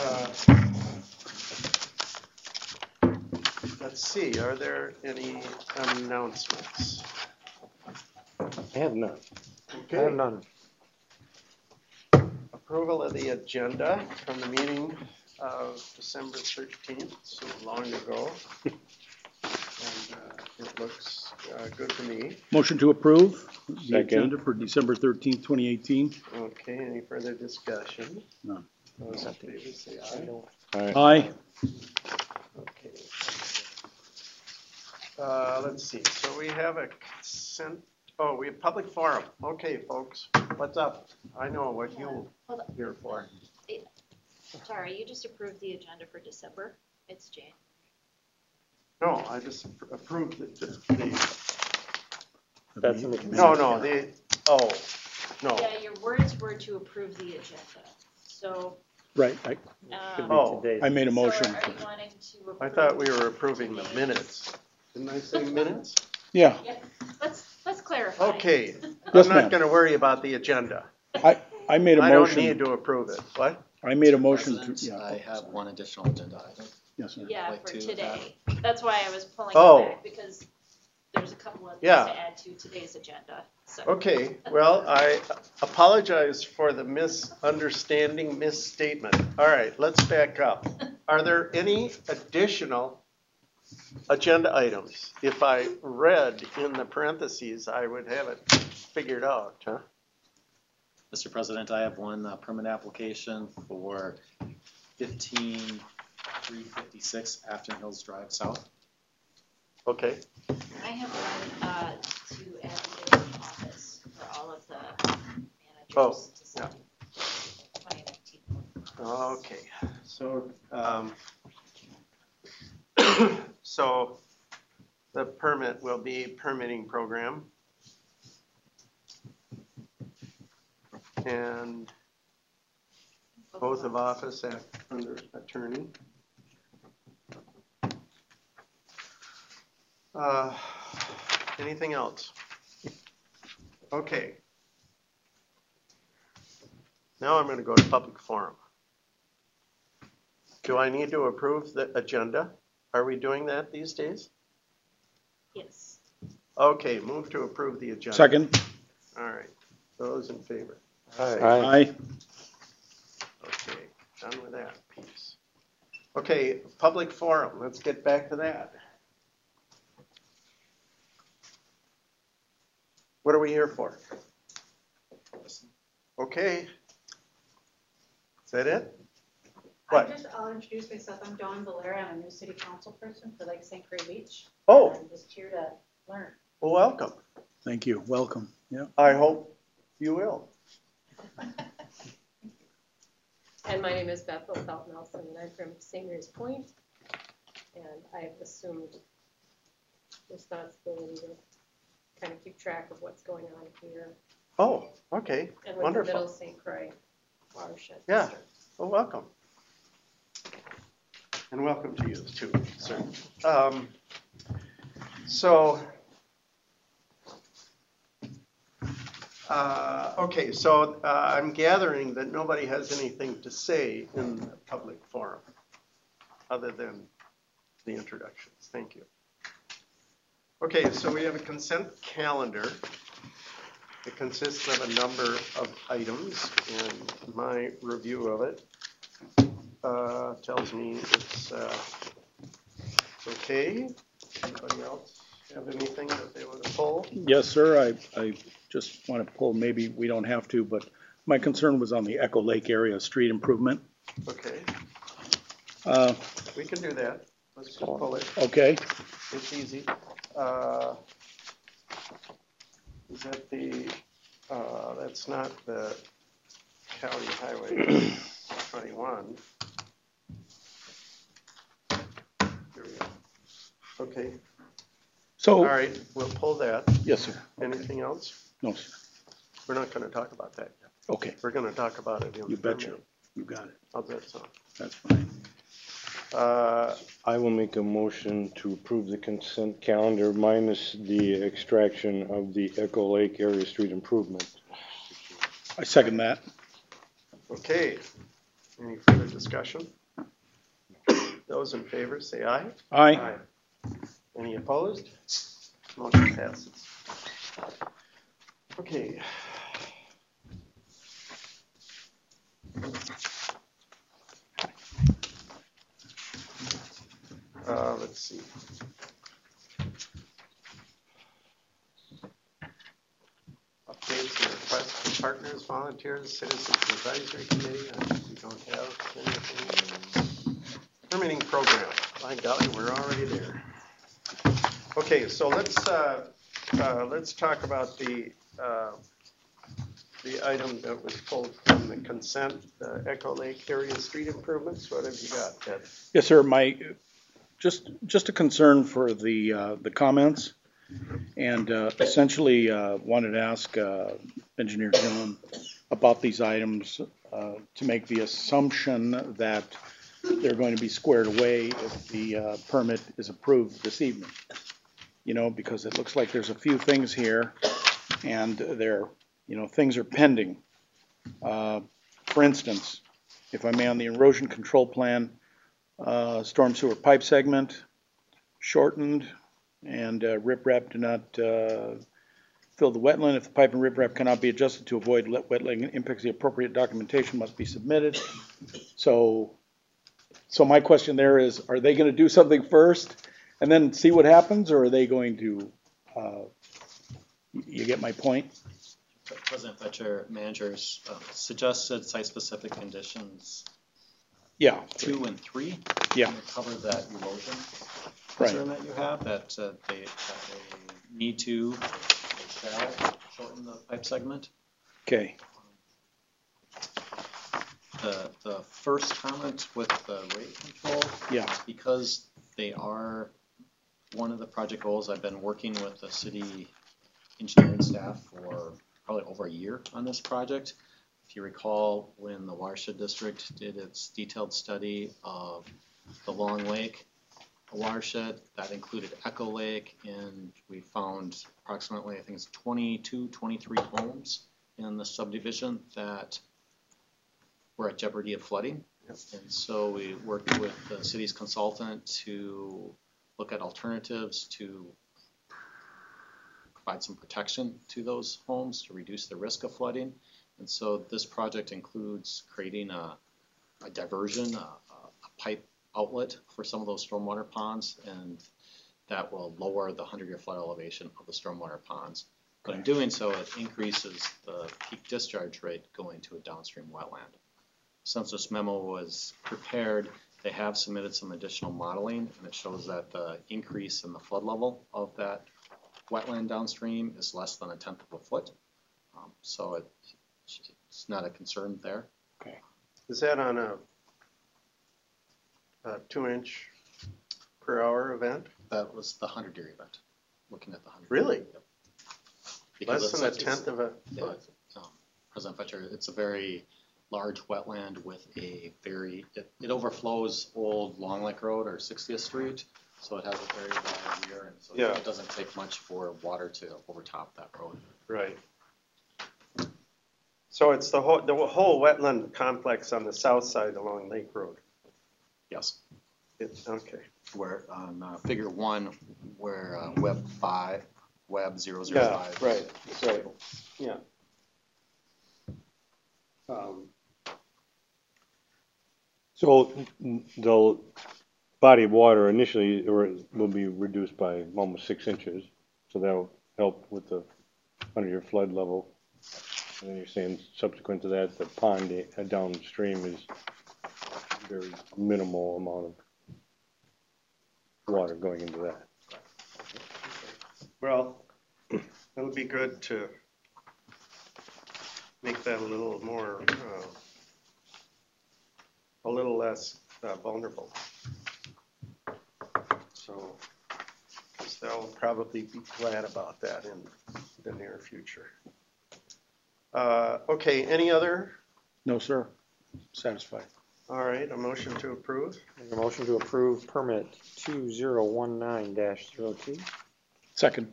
Let's see, are there any announcements? I have none. Okay. I have none. Approval of the agenda from the meeting of December 13th, so long ago. And it looks good to me. Motion to approve the Second. agenda for December 13th, 2018. Okay, any further discussion? None. Those in favor say aye. All right. Aye. Okay. Let's see, so we have a consent, oh, we have public forum. Okay, folks, what's up? I know what you're Hold on. here for. Sorry, you just approved the agenda for December. It's January. No, I just approved the That's an no, oh, no. Yeah, your words were to approve the agenda. So, Right. Oh. I made a motion. So are you wanting to approve? I thought we were approving the minutes. Didn't I say minutes? Yeah. Yeah, let's clarify. Okay, Yes, I'm not ma'am. gonna worry about the agenda. I made a I don't need motion. to approve it. What? I made a motion to, President, yeah. I have one additional agenda item. Yes, sir. Yeah, Like for to today. That's why I was pulling Oh. it back, because there's a couple of things Yeah. to add to today's agenda. So. Okay, well, I apologize for the misunderstanding, misstatement. All right, let's back up. Are there any additional agenda items? If I read in the parentheses, I would have it figured out, huh? Mr. President, I have one permit application for 15356 Afton Hills Drive South. Okay, I have one to add the oath of office for all of the managers Oh, to sign. 2019. okay, so, so the permit will be permitting program. And oath of office under attorney. Anything else? Okay. Now I'm going to go to public forum. Do I need to approve the agenda? Are we doing that these days? Yes. Okay, move to approve the agenda. Second. All right. Those in favor? Aye. Aye. Okay, done with that piece. Okay, public forum, let's get back to that. What are we here for? Okay. Is that it? What? I'll introduce myself. I'm Dawn Valera. I'm a new city council person for Lake St. Croix Beach. Oh, I'm just here to learn. well, welcome. Thank you. Welcome. Yeah. I hope you will. And my name is Beth Othell Nelson, and I'm from St. Mary's Point, and I've assumed responsibility to kind of keep track of what's going on here. Oh, okay, And with wonderful. the Middle St. Croix watershed. Yeah. district. Well, welcome. And welcome to you too, sir. Okay, so I'm gathering that nobody has anything to say in the public forum other than the introductions. Thank you. Okay, so we have a consent calendar. It consists of a number of items, and my review of it tells me it's okay. Anybody else have anything that they want to pull? Yes, sir. I just want to pull, maybe we don't have to, but my concern was on the Echo Lake area street improvement. Okay, we can do that. Let's just pull it. Okay. It's easy. Is that the, that's not the county highway 21. Here we go. Okay, all So, right, we'll pull that. yes, sir. Anything else? No, sir. We're not gonna talk about that yet. Okay. We're gonna talk about it in You the betcha. permit. You got it. How's that sound? That's fine. I will make a motion to approve the consent calendar minus the extraction of the Echo Lake area street improvement. I second that. Okay, Any further discussion? Those in favor say aye. Aye. Any opposed? Motion passes. Okay. Let's see. Updates and requests from partners, volunteers, citizens advisory committee. We don't have anything. Permitting program. My golly, we're already there. Okay, so let's talk about the item that was pulled from the consent, the Echo Lake area street improvements. What have you got, Ted? Yes, sir. My, just a concern for the comments, and essentially wanted to ask Engineer Gillen about these items to make the assumption that they're going to be squared away if the permit is approved this evening. You know, because it looks like there's a few things here, and they're, you know, things are pending. For instance, if I may, on the erosion control plan, storm sewer pipe segment shortened, and riprap do not fill the wetland. If the pipe and riprap cannot be adjusted to avoid wetland impacts, the appropriate documentation must be submitted. So my question there is, are they going to do something first and then see what happens, or are they going to, you get my point? President Fetcher, managers suggested site-specific conditions Yeah. 2 and 3. Yeah. To cover that erosion Right. concern that you have, that they need to, they shall shorten the pipe segment. Okay. The first comment with the rate control, Yeah. because they are one of the project goals. I've been working with the city engineering staff for probably over a year on this project. If you recall, when the Watershed District did its detailed study of the Long Lake watershed, that included Echo Lake, and we found approximately, I think it's 22, 23 homes in the subdivision that were at jeopardy of flooding. And so we worked with the city's consultant to look at alternatives to provide some protection to those homes to reduce the risk of flooding. And so this project includes creating a diversion, a pipe outlet for some of those stormwater ponds, and that will lower the 100-year flood elevation of the stormwater ponds. But in doing so, it increases the peak discharge rate going to a downstream wetland. Since this memo was prepared, they have submitted some additional modeling, and it shows that the increase in the flood level of that wetland downstream is less than 1/10 of a foot. So it's not a concern there. Okay. Is that on a 2-inch per hour event? That was the 100-year event, looking at the 100. Really? Yep. Because Less than a tenth of a yeah, foot? President Fetcher, it's a very large wetland with a very, it overflows old Long Lake Road or 60th Street, so it has a very wide rear, and so Yeah. it doesn't take much for water to overtop that road. Right. So it's the whole wetland complex on the south side along Lake Road? Yes. Okay. Where on figure 1, where web 005. Yeah, right, yeah. So the body of water initially will be reduced by almost 6 inches, so that'll help with the 100-year flood level. And then you're saying subsequent to that, the pond downstream is very minimal amount of water going into that. Well, it'll be good to make that a little more, a little less vulnerable. So, because they'll probably be glad about that in the near future. Okay, any other? No, sir. Satisfied. All right, a motion to approve. Make a motion to approve permit 2019-02. Second.